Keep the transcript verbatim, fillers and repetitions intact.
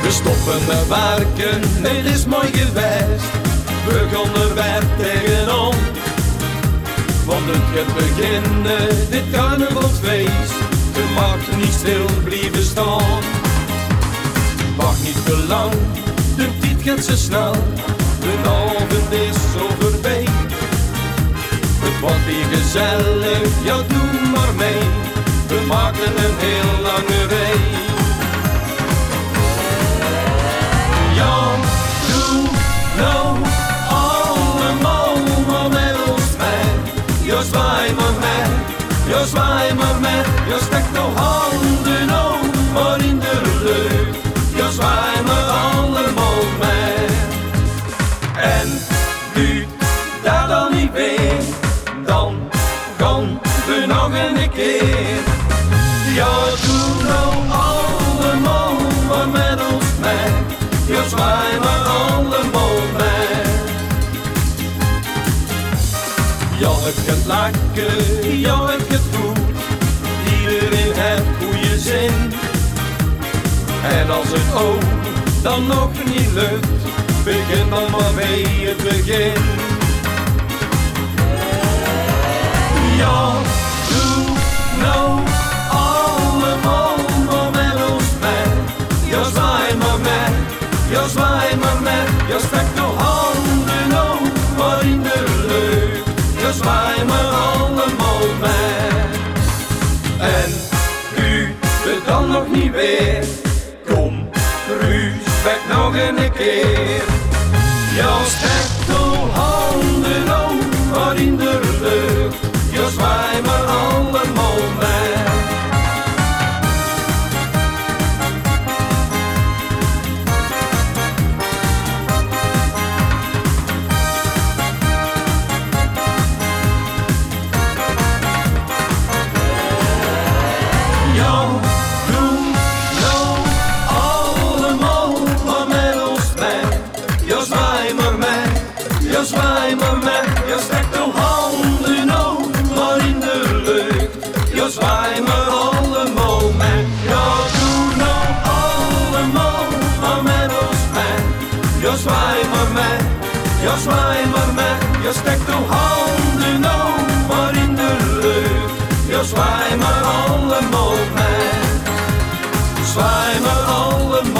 We stoppen met werken, het is mooi geweest. We gaan er weer tegenaan. Want het gaat beginnen, dit carnavalsfeest. Je mag niet stil blijven staan. Wacht niet te lang, de tijd gaat zo snel. De avond is zo voorbij. Het wordt weer gezellig, ja doe maar mee. We maken een heel lange rij. Ja, doe nou allemaal maar met ons mee. Ja, zwaai maar mee, ja, zwaai maar mee. Ja, stek nou handen nou maar in de lucht. Ja, zwaai maar allemaal mee. En nu dat dan niet weer, dan gaan we nog een keer. Ja, doe nou allemaal maar met ons mee. Ja, zwaai maar allemaal mee. Ja, het gaat lekker, ja, het gaat goed. Iedereen heeft goede zin. En als het ook dan nog niet lukt, begin dan maar bij het begin. Ja, doe nou allemaal maar met ons mee. Ja, zwaai maar mee, ja, zwaai maar mee. Ja, stek de handen nou maar in de lucht. Ja, zwaai maar allemaal mee. En u het dan nog niet weer. Kom, Ruud, weg nog een keer. Ja, stek de handen nou maar in de lucht. Ja, zwaai maar allemaal mee. Ja, doe nou allemaal maar met ons mee. Ja, zwaai maar mee, ja, zwaai maar mee. Ja, stek de handen nou maar in de lucht. Ja, zwaai maar allemaal mee. Ja, doe nou allemaal maar met ons mee. Ja, zwaai maar mee, ja, zwaai maar mee. Ja, stek de handen nou maar in de lucht. Ja, zwaai maar allemaal mee. Zwaai maar allemaal.